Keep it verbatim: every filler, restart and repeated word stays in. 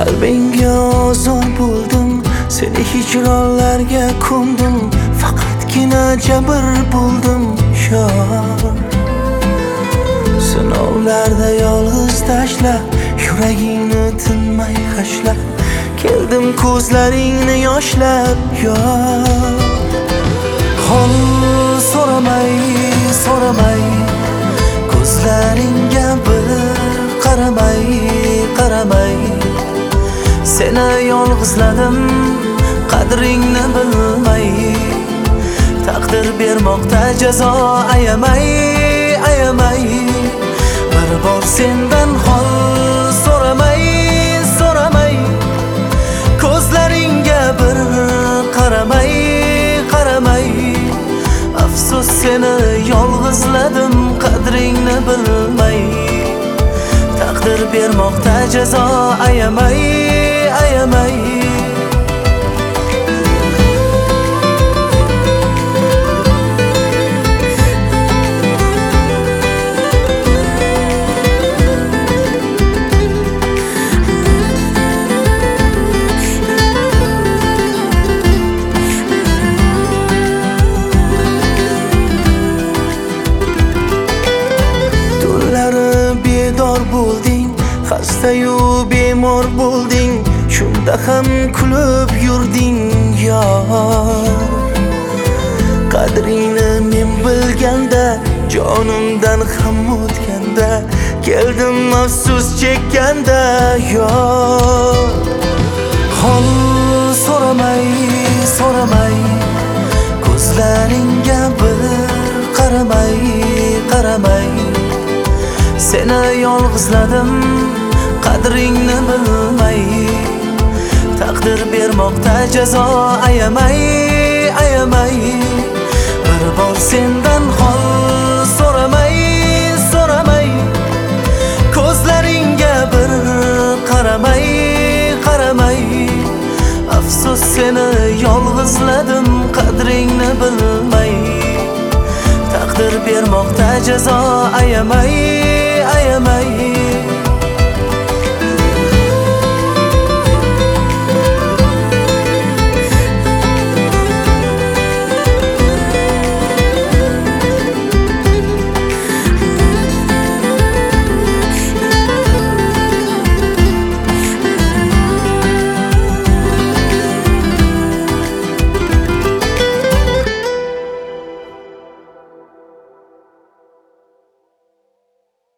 Qalbingga ozor bo'ldim, seni hijronlarga ko'ndim, faqatgina jabr bo'ldim yor. Sinovlarda yolg'iz tashlab, yuragingni tinmay hashlab, keldim ko'zlaringni yoshlab yor. Hol so'ramay, so'ramay, ko'zlaringga bir qaramay, qaramay, seni yolg'izladim, qadringni bilmay. Taqdir bermoqda jazo, ayamay, ayamay. Bir bor sendan hol so'ramay, so'ramay, ko'zlaringga bir qaramay, qaramay. Afsus seni yolg'izladim, qadringni bilmay. Taqdir bermoqda jazo, ayamay, ayamay. Bedor bo'lding, xastayu bemor bo'lding, shunda ham kulib yurding yor. Qadringni men bilganda, jonimdan ham o'tganda, keldim afsus chekkanda yor. Hol so'ramay, so'ramay, ko'zlaringga bir qaramay, qaramay, seni yolg'izladim, qadringni bilmay. Taqdir bermoqda jazo, ayamay, ayamay. Bir bor sendan hol so'ramay, so'ramay, ko'zlaringga bir qaramay, qaramay. Afsus seni yolg'izladim, qadringni bilmay. Taqdir bermoqda jazo, ayamay.